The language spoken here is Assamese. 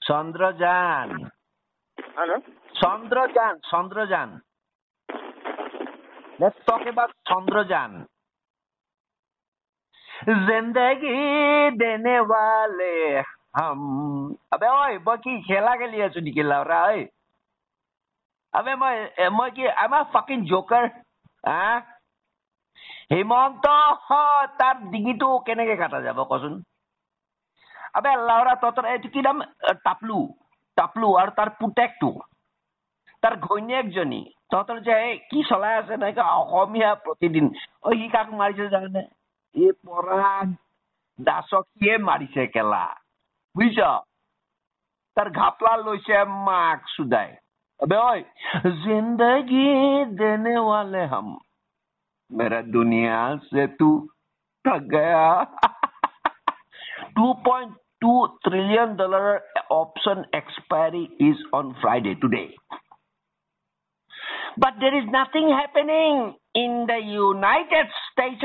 Chandrajan. Hello? Chandrajan. Let's talk about Chandrajan. जिंदगी देने वाले हम. अबे ओए बाकी खेला के लिए सुनी के लाउरा ओए. अबे मैं कि I'm a fucking joker. हाँ? হিমন্ত তাৰ ডিঙিটো কেনেকে কাটা যাব কচোন? আবে লাউৰা তহঁতৰ এইটো কি নাম টাপলু আৰু তাৰ পুতেকটো তাৰ ঘৈণীয়েকজনী তহঁতৰ যে কি চলাই আছে নাই অসমীয়া প্ৰতিদিন সি কাক মাৰিছে জানে এই পৰাগ দাসক সিয়ে মাৰিছে কেলা বুজিছ তাৰ ঘাপলা লৈছে মাক সুদাই अबे ओए जिंदगी देने वाले हम मेरा दुनिया से तू थक गया $2.2 trillion option expiry is on Friday today. But there is nothing happening in the United States